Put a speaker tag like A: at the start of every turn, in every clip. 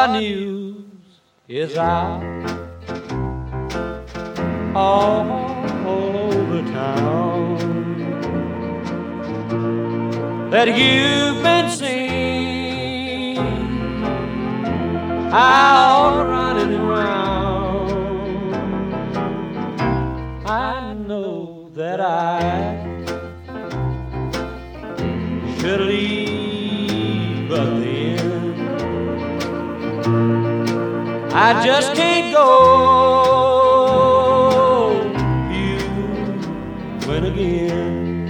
A: the news is out all over town that you've been seen out running around. I know that I should leave, but then I just can't go. You win again.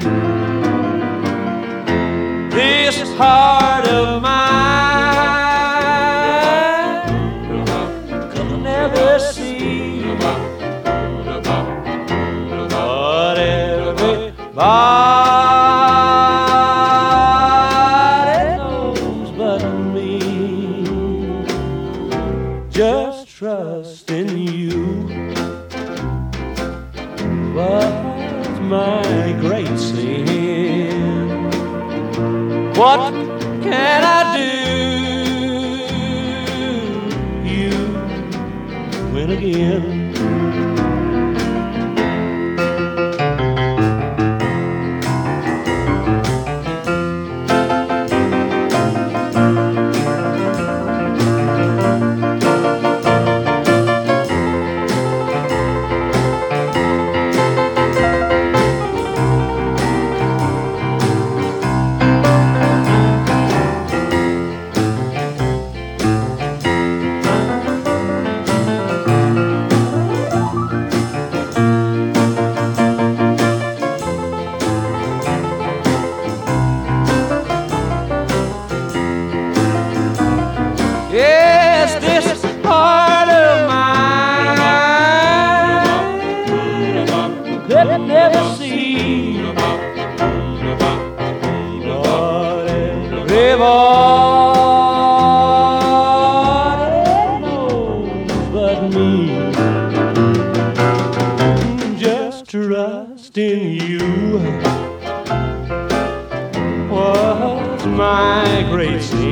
A: This heart of mine could never see what everybody knows but me. Just trust in you was my great sin. What can I do? You win again. Yes, this heart of mine could never see what everybody knows but me. Just trust in you was my great sin.